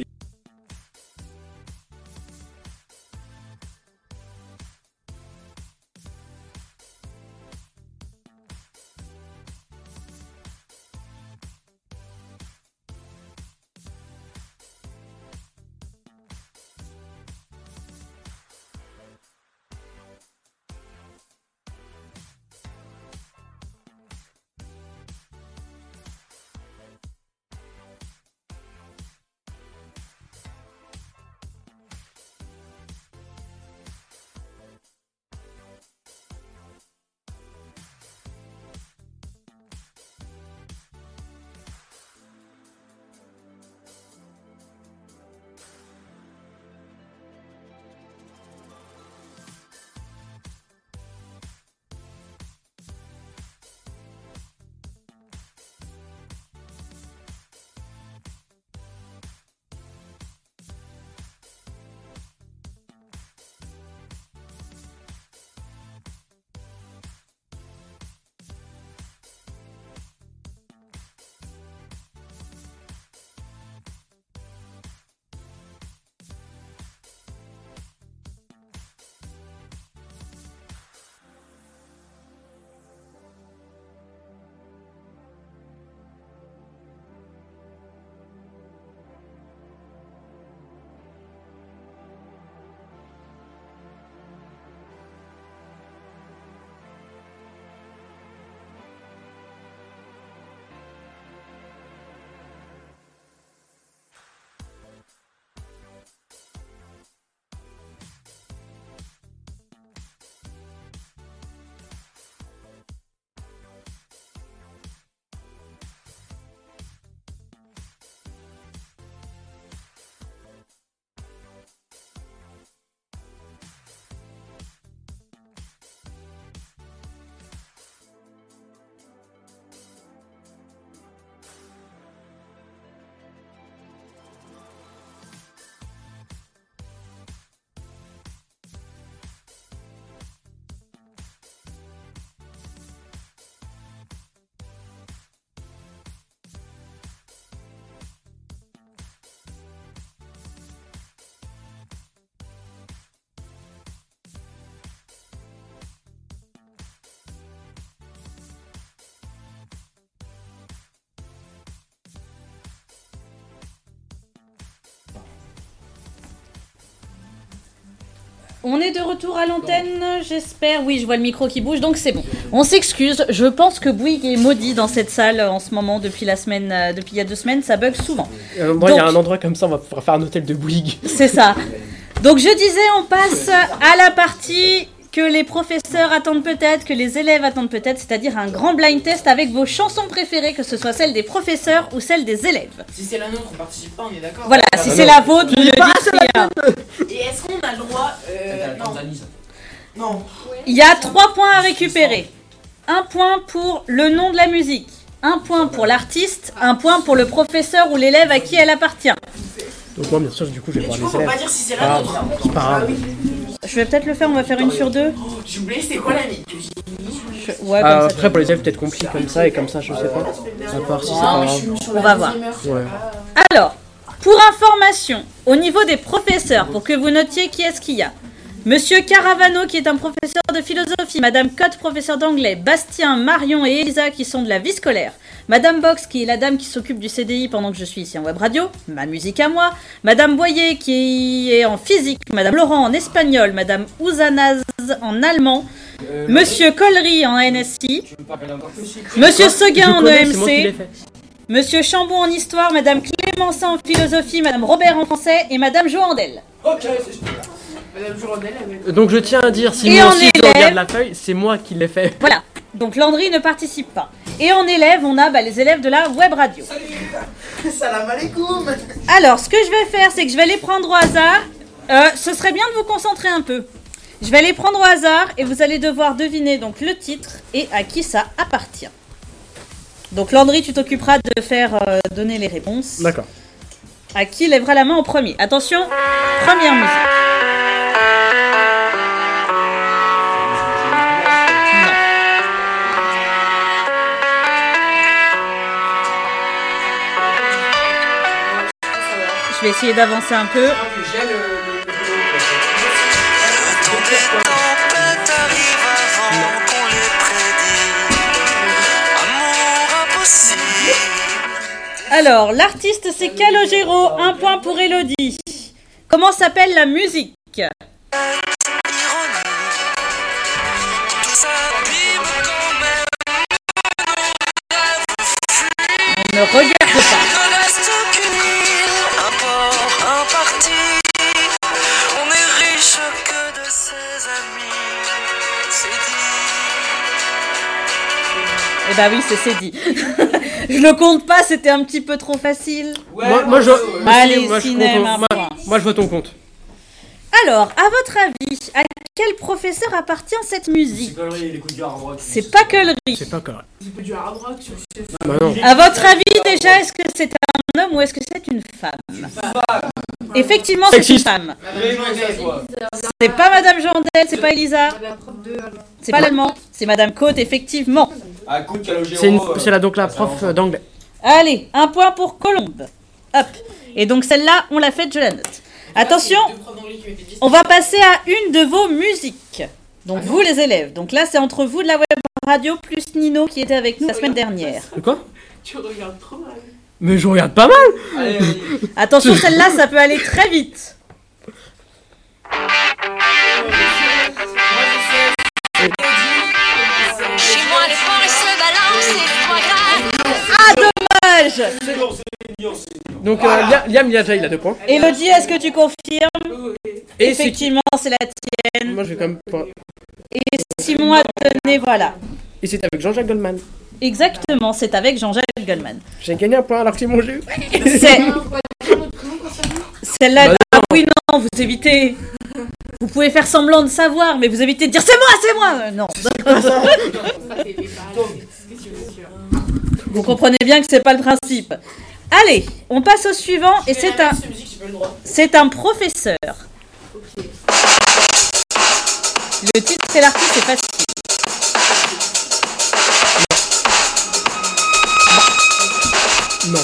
On est de retour à l'antenne, j'espère. Oui, je vois le micro qui bouge, donc c'est bon. On s'excuse. Je pense que Bouygues est maudit dans cette salle en ce moment depuis la semaine, depuis il y a 2 semaines. Ça bug souvent.
Il y a un endroit comme ça, on va pouvoir faire un hôtel de Bouygues.
C'est ça. Donc je disais, on passe à la partie que les professeurs attendent peut-être, que les élèves attendent peut-être, c'est-à-dire un grand blind test avec vos chansons préférées, que ce soit celles des professeurs ou celles des élèves.
Si c'est la nôtre, on participe pas, on est d'accord.
Voilà, si c'est la vôtre, vous le dites rien.
Et est-ce qu'on a le droit Non.
Il y a 3 points à récupérer. 1 point pour le nom de la musique, 1 point pour l'artiste, 1 point pour le professeur ou l'élève à qui elle appartient.
Donc moi, bien sûr, du coup, je vais voir les
faut
élèves.
pas dire si c'est la nôtre.
C'est pas grave.
Je vais peut-être le faire, on va faire une sur 2.
J'ai oublié c'était quoi la musique.
Ouais, comme ça.
Après, pour les élèves, peut-être compliqué comme ça et comme ça, je sais pas. À part si c'est pas grave.
On va voir.
Ouais.
Alors, pour information, au niveau des professeurs, pour que vous notiez qui est-ce qu'il y a. Monsieur Caravano, qui est un professeur de philosophie, Madame Cotte, professeur d'anglais, Bastien, Marion et Elisa, qui sont de la vie scolaire, Madame Box, qui est la dame qui s'occupe du CDI pendant que je suis ici en web radio, ma musique à moi, Madame Boyer, qui est en physique, Madame Laurent en espagnol, Madame Ouzanaz en allemand, Monsieur Collery en NSI, Monsieur Seguin en EMC, Monsieur Chambon en histoire, Madame Clémenceau en philosophie, Madame Robert en français et Madame Joandel.
Ok, Madame Joandel.
Donc je tiens à dire, si
Et
moi
en
aussi je
élève-
regarde la feuille, c'est moi qui l'ai fait.
Voilà. Donc Landry ne participe pas. Et en élève, on a les élèves de la web radio.
Salam alaikum.
Alors, ce que je vais faire, c'est que je vais les prendre au hasard. Ce serait bien de vous concentrer un peu. Je vais les prendre au hasard et vous allez devoir deviner donc le titre et à qui ça appartient. Donc Landry, tu t'occuperas de faire donner les réponses.
D'accord.
À qui lèvera la main en premier? Attention, première musique. Je vais essayer d'avancer un peu. Alors, l'artiste c'est Calogero, un point pour Elodie. Comment s'appelle la musique? On ne regarde pas. Eh bah oui, c'est dit. Je le compte pas, c'était un petit peu trop facile.
Ouais, moi je veux ton compte.
Alors, à votre avis, à quel professeur appartient cette musique? C'est pas Collery.
C'est pas Collery.
C'est pas du hard rock sur
Bah non.
À votre avis, déjà, est-ce que c'est un homme ou est-ce que c'est une femme? Effectivement, c'est une femme. C'est pas Madame Jandel, c'est pas Elisa. C'est pas l'allemand, c'est Madame Côte, effectivement.
C'est là donc la prof d'anglais.
Allez, un point pour Colombe. Hop. Et donc celle-là, on l'a faite, je la note. Attention, on va passer à une de vos musiques. Donc vous les élèves. Donc là, c'est entre vous de la web radio plus Nino qui était avec nous la semaine dernière.
Quoi?
Tu regardes trop mal.
Mais je regarde pas mal.
Attention, celle-là, ça peut aller très vite.
Chez moi, les forêts se balancent, c'est pas grave.
Ah, dommage.
Donc Liam, il a 2 points.
Elodie, est-ce que tu confirmes?
Et
effectivement, c'est la tienne.
Moi, je vais quand même pas.
Et Simon a donné, voilà.
Et c'est avec Jean-Jacques Goldman.
Exactement, c'est avec Jean-Jacques Goldman.
J'ai gagné un point alors que c'est mon jeu.
C'est... Celle-là,
Bah
ah oui, non, vous évitez. Vous pouvez faire semblant de savoir, mais vous évitez de dire c'est moi. Non. Vous comprenez bien que c'est pas le principe. Allez, on passe au suivant et c'est un professeur. Le titre et l'artiste c'est facile.
Non,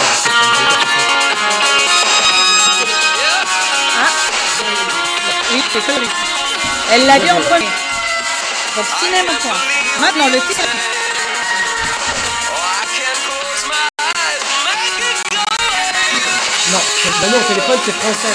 oui, c'est Collery. Elle l'a dit en premier. Donc cinéma point. Maintenant le titre.
Non, bah non, au téléphone c'est français.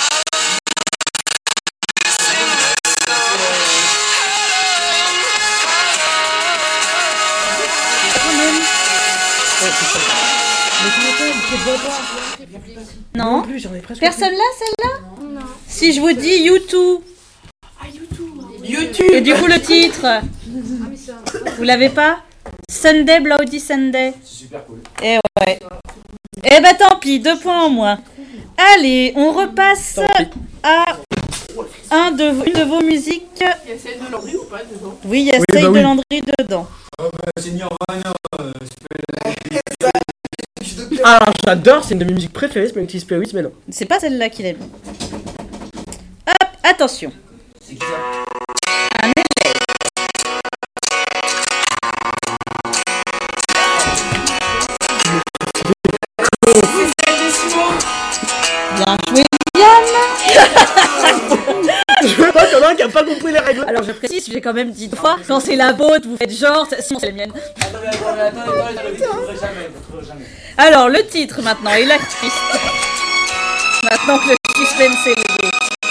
Non.
Plus, j'en ai presque
Personne là, celle-là? Non. Si je vous dis YouTube.
YouTube.
Et du coup le titre. Vous l'avez pas? Sunday Bloody Sunday.
C'est super cool.
Et ouais. Eh bah tant pis, 2 points en moins. Allez, on repasse à une de vos musiques.
Il y a celle de Landry ou pas dedans?
Oui, il y a celle de Landry dedans.
C'est Nirvana.
Ah, j'adore, c'est une de mes musiques préférées, c'est Petit Spirit, mais non.
C'est pas celle-là qu'il aime. Hop, attention.
C'est qui ça?
Un élève. Bien joué, Yann.
Je veux pas qu'il y en a un qui a pas compris les règles.
Alors je précise, j'ai quand même dit 2 fois. Quand c'est la vôtre, vous faites genre, sinon c'est la mienne. Alors le titre maintenant et l'actrice. Maintenant que le suspense est levé.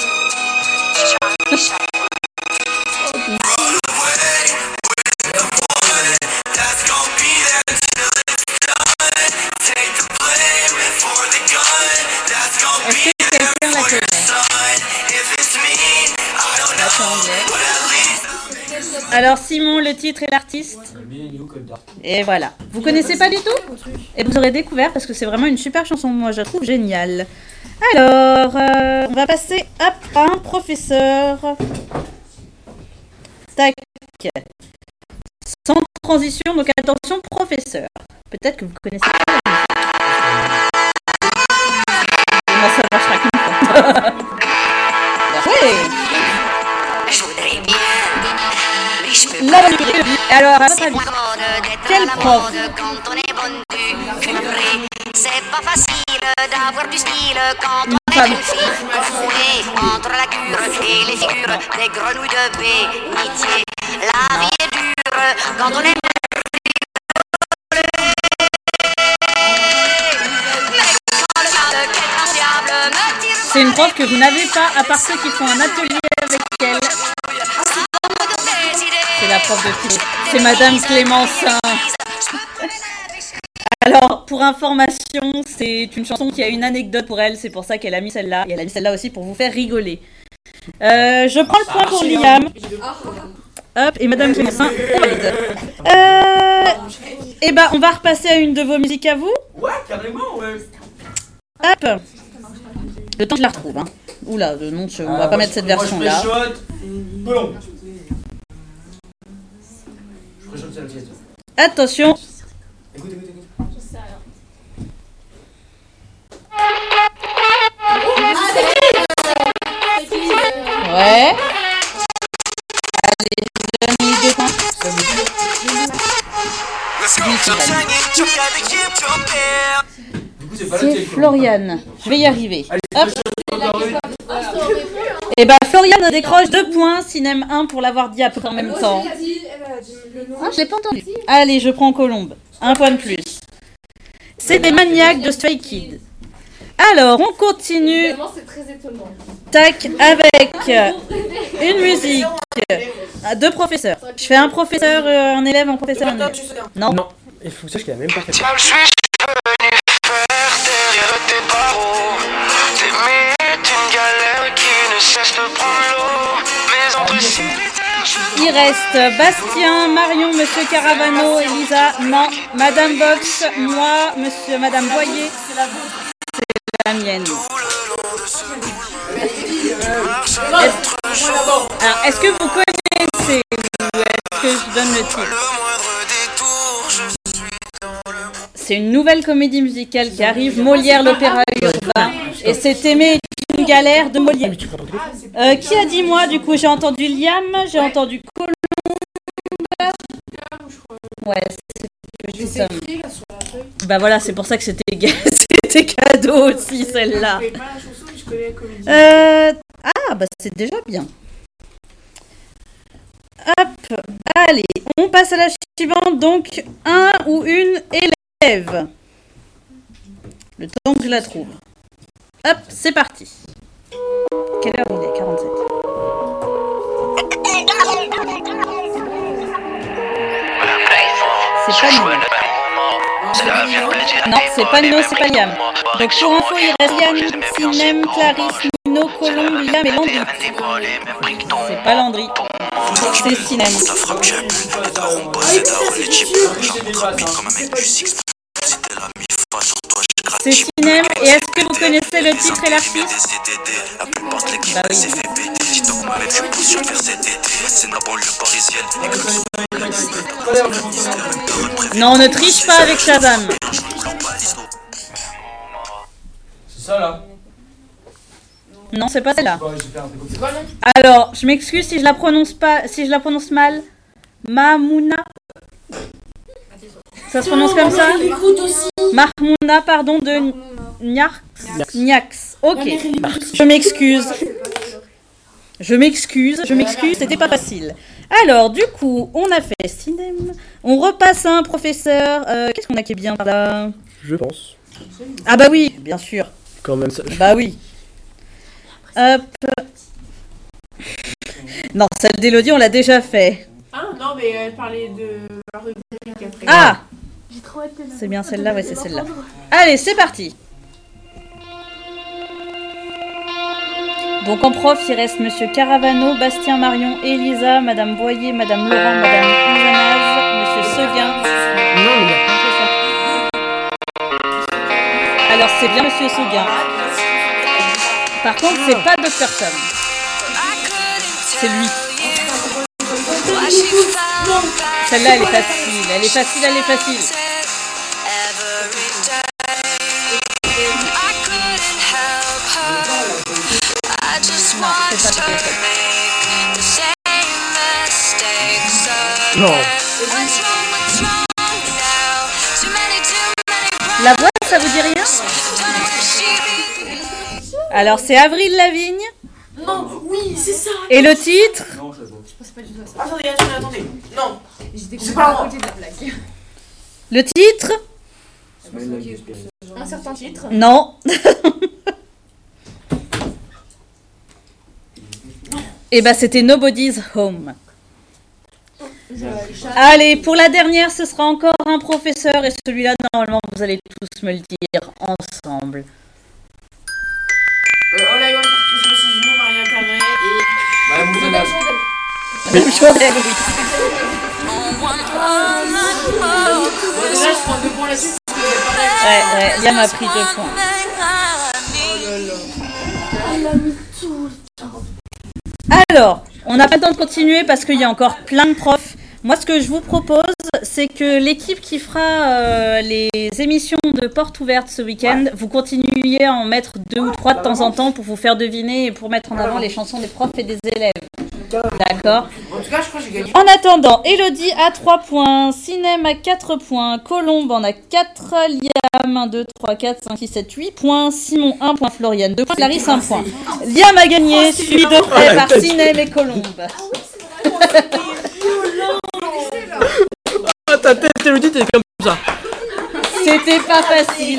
Est-ce que quelqu'un la connaît? Alors Simon, le titre et l'artiste. Et voilà. Vous connaissez pas du tout? Et vous aurez découvert parce que c'est vraiment une super chanson. Moi, je la trouve géniale. Alors, on va passer à un professeur. Tac. Sans transition, donc attention, professeur. Peut-être que vous connaissez pas la musique. Moi, ça marchera qu'une fois. Ouais. La musique. Alors, à votre avis, quel prof?
C'est pas facile d'avoir du style quand on est une fille enfoncée entre la cure et les figures des grenouilles de bénitier. La vie est dure quand on est
C'est une prof que vous n'avez pas, à part ceux qui font un atelier avec elle. C'est la prof de philo. C'est Madame Clémencin. Alors, pour information, c'est une chanson qui a une anecdote pour elle. C'est pour ça qu'elle a mis celle-là. Et elle a mis celle-là aussi pour vous faire rigoler. Je prends le point pour Liam. Hop, et Madame Clémencin. Et bah, on va repasser à une de vos musiques à vous.
Ouais, carrément, ouais.
Hop. Le temps que je la retrouve. Hein. Oula, non, on va pas mettre cette version-là.
Je préchote celle-ci.
Attention.
Écoute.
Ouais. Allez, je donne les 2 points. C'est Floriane. Je vais y arriver. Hop. Et bah Floriane décroche 2 points, Sinem 1 pour l'avoir dit à peu près en même temps. Ah, je l'ai pas entendu. Allez, je prends Colombe. 1 point de plus. C'est des maniaques de Stray Kids. Alors, on continue.
C'est très étonnant.
Tac, avec une musique de professeurs. Je fais un professeur, un élève, un professeur, un élève. Non.
Non, il faut que tu saches qu'il a même pas fait ça.
Il reste Bastien, Marion, Monsieur Caravano, Elisa, non, Madame Box, moi, Monsieur, Madame Boyer, c'est la mienne. Alors, est-ce que vous connaissez ou est-ce que je donne le titre? C'est une nouvelle comédie musicale qui arrive, Molière l'opéra urbain, et c'est Aimé est une galère de Molière. Qui a dit moi? Du coup, j'ai entendu Liam, j'ai entendu Colombe. Ouais, c'est juste ça. Bah voilà, c'est pour ça que c'était cadeau aussi celle-là. Ah bah c'est déjà bien. Hop, allez, on passe à la suivante. Donc un ou une élève. Le temps que je la trouve. Hop, c'est parti. Quelle heure il est? 47. C'est pas Nino. Non, c'est pas Nino, c'est pas Liam. Donc pour info, il reste Liam, Sinem, Clarisse, Nino, Colombe, Liam et Landry. C'est pas Landry. C'est Sinem. C'est Sinem. Et est-ce que vous connaissez le titre et l'artiste? Bah oui. Non, on ne triche pas avec Shazam.
C'est ça là.
Non, c'est pas celle-là. Alors, je m'excuse si je la prononce pas, si je la prononce mal. Mamouna. Ça se prononce comme ça? Mahmouna, pardon, de Niax. Ok. Je m'excuse. C'était pas facile. Alors, du coup, on a fait cinéma. On repasse à un professeur. Qu'est-ce qu'on a qui est bien là?
Je pense.
Ah bah oui, bien sûr.
Quand même ça.
Bah oui. Hop. Non, celle d'Élodie, on l'a déjà fait.
Ah non, mais elle parlait de la rubrique après.
Ah! C'est bien celle-là, ouais, c'est celle-là. Allez, c'est parti. Donc en prof, il reste Monsieur Caravano, Bastien Marion, Elisa, Madame Boyer, Madame Laurent, Madame Ousanaz, Monsieur Seguin.
Non, mais il a pas fait ça.
Alors c'est bien Monsieur Seguin. Par contre, c'est pas Dr Tom. C'est lui. Celle-là, elle est facile. Elle est facile, elle est facile.
Non.
La voix, ça vous dit rien? Alors, c'est Avril Lavigne.
Non, oui, c'est ça.
Et le titre?
Non, je sais pas.
Attendez. Non.
C'est pas moi.
Le titre?
Un certain titre.
Non. Et bah, c'était Nobody's Home. Allez, pour la dernière, ce sera encore un professeur. Et celui-là, normalement, vous allez tous me le dire ensemble.
All I want for Christmas is you, Maria Carey et...
Madame Ousanaz.
Madame Chaudel, oui.
Déjà, je prends 2 points là-dessus.
Ouais, Liam a pris 2 points. Alors, on n'a pas le temps de continuer parce qu'il y a encore plein de profs. Moi, ce que je vous propose, c'est que l'équipe qui fera les émissions de porte ouverte ce week-end, vous continuiez à en mettre 2 ou 3 de temps en temps pour vous faire deviner et pour mettre en avant les chansons des profs et des élèves. D'accord.
En tout cas, je crois que j'ai gagné.
En attendant, Elodie a 3 points, Sinem a 4 points, Colombe en a 4, Liam 1, 2, 3, 4, 5, 6, 7, 8 points, Simon 1 point, Floriane 2 points, Clarisse 1 point. Liam a gagné, suivi de près par Sinem et Colombe.
Ta tête, Elodie, t'es comme ça.
C'était pas facile.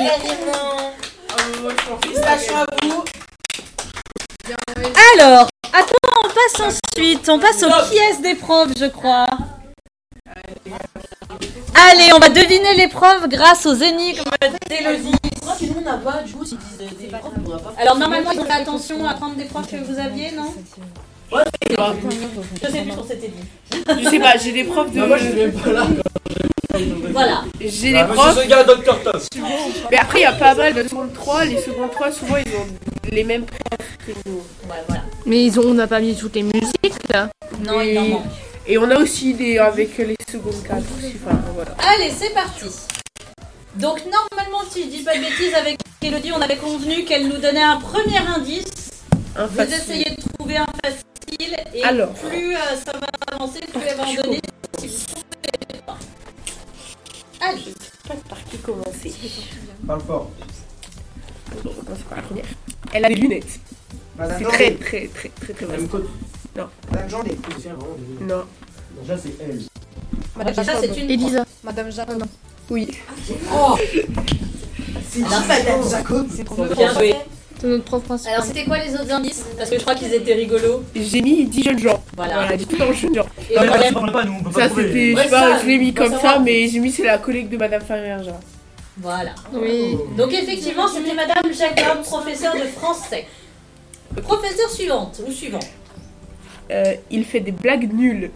Alors, attends, on passe ensuite. On passe au qui est des profs, je crois. Allez, on va deviner les profs grâce aux énigmes d'Elodie.
Nous, on n'a pas, du coup, s'ils disent des profs, on pourra pas.
Alors, normalement, ils ont fait attention à prendre des profs que vous aviez, non?
Ouais,
je sais plus ce qu'on s'était dit.
Je sais pas, j'ai des profs de...
Moi, je suis même pas là.
Voilà.
J'ai des profs...
Monsieur Seguin, Dr Tom.
Mais après, il y a pas mal de secondes 3. Les secondes 3, souvent, ils ont les mêmes profs que nous.
Ouais, voilà.
Mais on n'a pas mis toutes les musiques, là.
Non, il en manque.
Et on a aussi des avec les secondes 4 aussi. Enfin, voilà.
Allez, c'est parti. Donc, normalement, si je dis pas de bêtises, avec Elodie, on avait convenu qu'elle nous donnait un premier indice. Vous essayez de trouver un facile. Et
alors,
plus ça va avancer, plus elle va en donner. Si vous trouvez pas. Allez.
Je sais pas par qui commencer.
Parle fort.
On va commencer par la première. Elle a des lunettes. C'est très vaste. Non.
Madame Jean des.
Non.
Déjà, c'est elle.
Madame ça, c'est une.
Elisa.
Madame Jacob.
Oui.
Oh.
C'est qui Madame Jacob?
C'est trop
Bien joué.
C'est notre prof principal.
Alors, c'était quoi les autres indices? Parce que je crois qu'ils étaient rigolos.
J'ai mis 10 jeunes gens.
Voilà.
10 tout dans le jeune gens.
Et
Non,
voilà.
mais on pas, nous, on peut pas
Ça,
trouver.
c'était, je sais pas, je l'ai mis comme ça, mais j'ai mis c'est la collègue de Madame Famerja.
Voilà.
Oui.
Donc, effectivement, c'était Madame Jacob, professeure de français. Professeure suivante ou suivant.
Il fait des blagues nulles.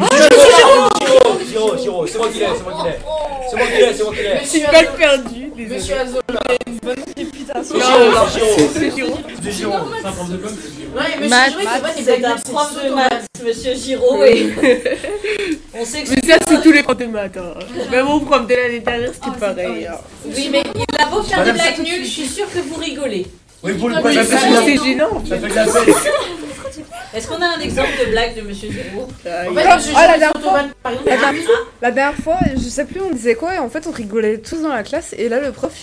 Giro, c'est moi qui l'ai, c'est moi qui l'ai.
Je suis pas perdu.
Monsieur Azola.
une bonne réputation.
C'est Giro.
C'est Giro, c'est un prof de com, c'est Giro.
Ouais, monsieur
Maths,
Giro, il fait pas des
c'est
blagues,
un
c'est
prof de
surtout
maths, monsieur Giro, et on sait que
Mais ça, c'est tous les profs de maths. Hein. Même mon prof de l'année dernière, c'était pareil. Hein.
oui, mais il a beau faire des blagues nulles, je suis sûre que vous rigolez.
Oui, pour le
Ça
coup,
c'est gênant.
ça fait de la peine.
Est-ce qu'on a un exemple de blague de monsieur Giro?
En fait, monsieur
la
Giro,
dernière fois,
par exemple,
la dernière fois, je sais plus on disait quoi et en fait on rigolait tous dans la classe et là le prof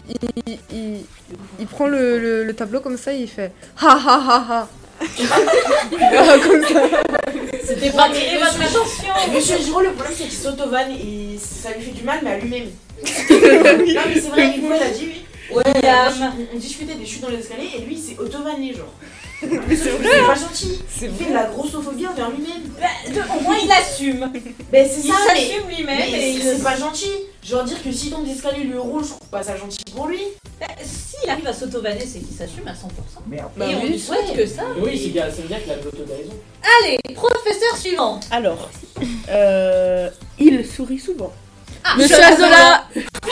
il prend le tableau comme ça et il fait ha ha ha ha. Comme ça.
C'était pas tiré votre attention.
Monsieur Giro, le problème c'est qu'il s'auto-vanne et ça lui fait du mal, mais à lui-même. Non, mais c'est vrai, une fois il a dit oui. On discutait des chutes dans les escaliers et lui il s'est auto-vanné genre.
Mais c'est vrai.
C'est pas gentil.
C'est
Il
vrai.
fait de la grossophobie envers lui-même.
Au moins il assume.
Ben c'est
Il
ça,
s'assume lui-même
mais
et
c'est pas gentil. Genre dire que si tombe d'escalier lui roule, je trouve pas ça gentil pour lui.
S'il arrive à s'auto-vanner, c'est qu'il s'assume à 100%.
Merde.
Et on lui souhaite que ça.
Oui, ça veut dire qu'il a l'auto-raison.
Allez, professeur suivant.
Alors, il sourit souvent.
Ah,
Monsieur Azola.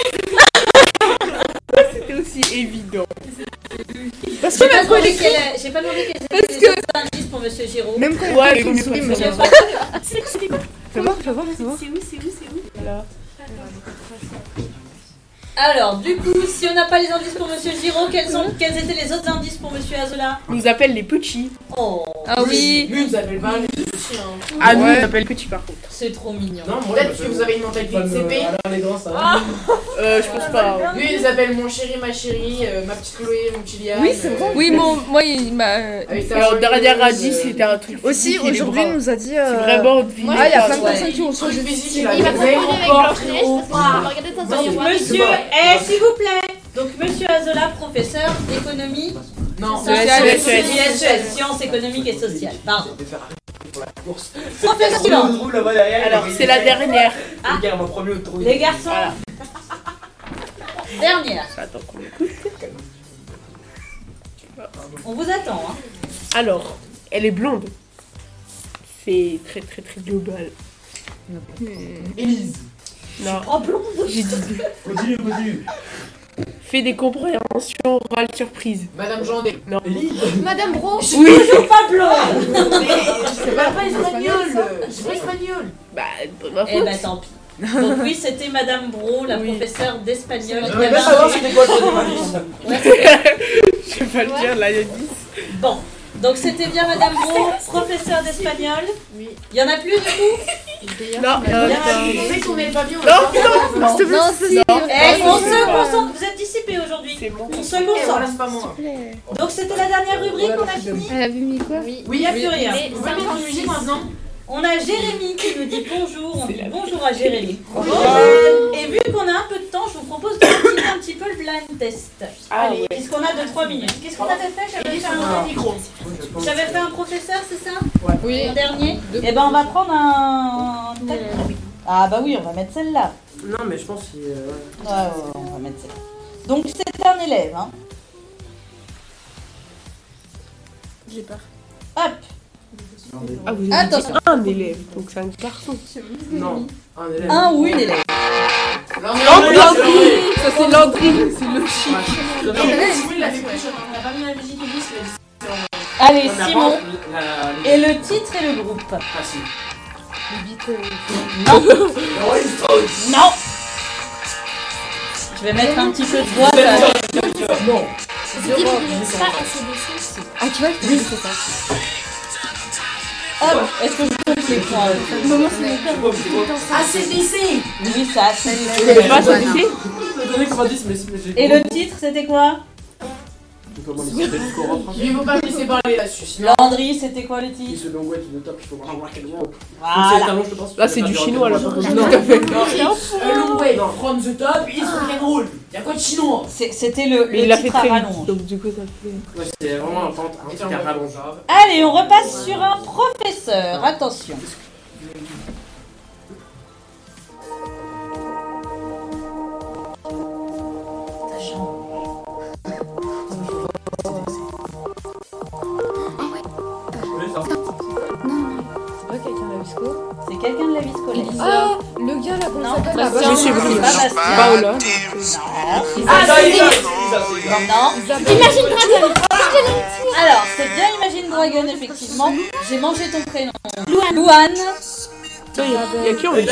C'était aussi évident. Parce
J'ai
que
pas
même quand
demandé
il écrit.
j'ai pas demandé quels étaient les autres indices pour Monsieur Giraud.
Même quand
Ouais,
il
il
sourit,
me
monsieur.
C'est quoi?
Fais voir.
C'est où?
Voilà.
Alors, du coup, si on n'a pas les indices pour Monsieur Giraud, quels étaient les autres indices pour Monsieur Azola?
On nous appelle les petits.
Oh,
Ah oui.
Lui il nous appelle pas les petits hein.
Ah, nous, on nous appelle petits par contre.
c'est trop mignon.
Non, moi,
Peut-être que vous avez une mentalité de CP.
Alors, les grands, ça va.
Je pense pas.
Lui il nous appelle mon chéri, ma chérie, ma petite Chloé, mon petit Liam.
Oui, c'est vrai.
Oui, moi, il m'a.
Avec sa
Alors,
chemise,
dernière radis, c'était un truc.
Aussi,
physique, il est
aujourd'hui,
brun.
il nous a dit.
C'est vraiment deviner.
Ah, il y a plein de
Ouais.
personnes qui ont
truc
changé de
physique,
style.
il
Il
a
m'a
fait
confondu avec
encore
Blanche-Neige
très haut.
parce que regardez ça sur
Donc, monsieur, s'il vous plaît. Donc, Monsieur Azola, professeur d'économie.
Non,
SES, sciences économiques et sociales. Pardon. Professeur
On
suivant.
retrouve là-bas derrière.
Alors, c'est la dernière.
Les gars, mon premier autour.
Les garçons.
Voilà.
Dernière.
Attends qu'on écoute.
On vous attend, hein.
Alors, elle est blonde. C'est très très très global.
Élise.
Non,
Oh, blonde.
j'ai dit deux.
Continue.
Fait des compréhensions orales surprises.
Madame Jandé.
Non.
Élise.
Madame Bro.
Oui.
Toujours pas blonde.
C'est pas espagnol. C'est pas espagnol.
Bah, de ma
Eh
faute.
ben, tant pis. Donc oui, c'était Madame Bro, la professeure d'espagnol.
J'aimerais bien savoir c'était quoi le troisième indice.
Je vais pas le dire, là, il y a 10.
Bon, donc c'était bien Madame Bro, professeure d'espagnol. Oui. Il y en a plus du coup?
Non,
En fait, on est pas bien.
non,
S'il te plaît, s'il te plaît.
Eh, on se concentre, vous êtes dissipés aujourd'hui.
c'est bon.
On se
Voilà,
concentre.
c'est pas moi.
Donc c'était la dernière rubrique, on a fini.
Elle avait mis quoi?
Oui, il n'y a plus rien.
On va mettre une musique maintenant.
On a Jérémy qui nous dit bonjour, on dit bonjour à Jérémy. Et vu qu'on a un peu de temps, je vous propose de continuer un petit peu le blind test. Allez, puisqu'on a 2-3 minutes. Qu'est-ce qu'on avait fait? J'avais fait un professeur, c'est ça?
Oui.
Le dernier. Eh ben on va prendre un... Ah bah oui, on va mettre celle-là.
Non, mais je pense qu'il.
Ouais, on va mettre celle-là. Donc c'est un élève, hein.
J'ai peur.
Hop.
Ah, vous avez
Attention.
dit un élève, donc c'est un garçon.
Non, un élève.
Un ou une élève.
Landry. Ça, c'est Landry. C'est le chien.
Il a fait plus cher. On a pas mis la musique et lui, c'est
Allez, Simon. Et le titre et le groupe.
Facile.
Non. Non. Je vais mettre un petit peu de voix.
Non.
Ah, tu vois, je te dis c'est ça.
Hop, est-ce que je compte les points?
Maman, c'est mon père.
ACDC.
Oui, ça a fait.
C'est pas ça, tu sais.
Donné comme indice, mais j'ai.
Et le titre, c'était quoi?
Comment il s'appelle jusqu'au refrain.
Il faut pas me laisser parler là-dessus.
Landry, c'était quoi le
Qui
titre?
se longue, qui le top, il faut vraiment quelqu'un.
Voilà.
Là, c'est du chinois, là.
Non,
Tout à fait.
Long way from the top, is rock'n'roll. Y'a quoi de chinois?
C'était le
Mais il l'a fait
titre à
très
rallonge.
vite, donc du coup, ça fait.
Ouais, c'est vraiment un titre à rallonge.
Allez, on repasse sur un professeur. Attention. C'est quelqu'un de la vie scolaire.
Ah, le gars là, comment il s'appelle là-bas?
Je sais plus.
Bastien.
Paola.
Ah, non.
Imagine Dragon.
Alors, c'est bien Imagine Dragon, effectivement. J'ai mangé ton prénom. Louane.
Il y a qui en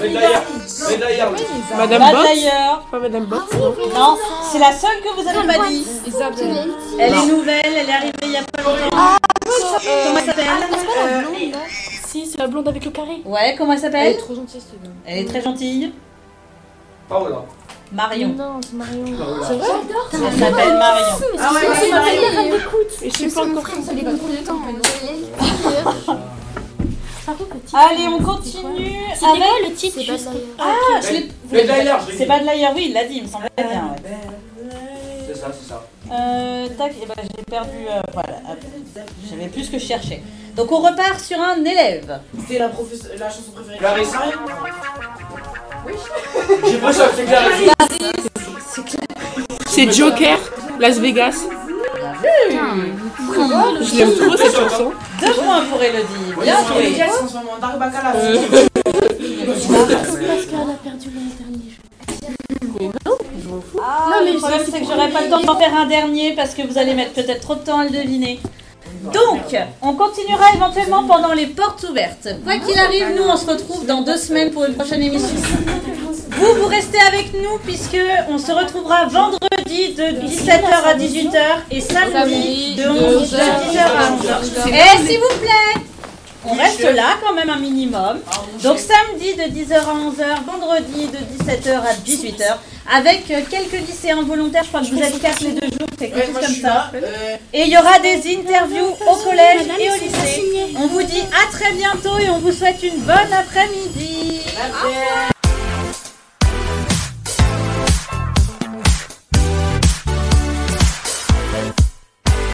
Madame
Bad
Bott.
Liar.
Pas Madame Bott.
Non, c'est la seule que vous avez pas dit.
Isabelle.
Elle est nouvelle, elle est arrivée il y a pas longtemps. Comment elle s'appelle?
Si, c'est la blonde avec le carré.
Ouais, comment elle
Elle est
s'appelle?
trop gentille, cette dame.
Elle est très gentille.
Paola.
Marion.
Non, c'est Marion.
Paola.
C'est vrai?
Elle s'appelle Marion.
Ah ouais,
C'est ma
Marion.
reine d'écoute.
Et je sais pas encore.
Ça les concours de temps.
Allez, on continue
C'était
avec...
quoi le titre juste?
Ah, je l'ai...
Bad Liar, je l'ai
C'est
dit.
Bad Liar, oui, il l'a dit, il me semblait bien. Ouais.
c'est ça.
Tac, et ben j'ai perdu. Voilà, j'avais plus ce que je cherchais. Donc on repart sur un élève.
C'était la chanson préférée.
Clarissa.
Oui.
J'ai pas ça, c'est Clarissa.
C'est Joker, Las Vegas. Je l'aime trop cette chanson.
2 points pour Elodie. Bien joué.
Les Jets en ce moment, Darbacala.
Parce qu'elle a perdu l'an dernier.
Ah, non, mais le problème c'est que j'aurais pas le temps d'en faire un dernier parce que vous allez mettre peut-être trop de temps à le deviner. Donc, on continuera éventuellement pendant les portes ouvertes. Quoi qu'il arrive, nous on se retrouve dans 2 semaines pour une prochaine émission. Vous restez avec nous puisque on se retrouvera vendredi de 17h à 18h et samedi de 10h à 11h. Et s'il vous plaît, on reste là quand même un minimum. Donc samedi de 10h à 11h, vendredi de 17h à 18h, avec quelques lycéens volontaires. Je crois que vous êtes 4 les 2 jours, quelque chose comme ça. Et il y aura des interviews au collège et au lycée. On vous dit à très bientôt et on vous souhaite une bonne après-midi.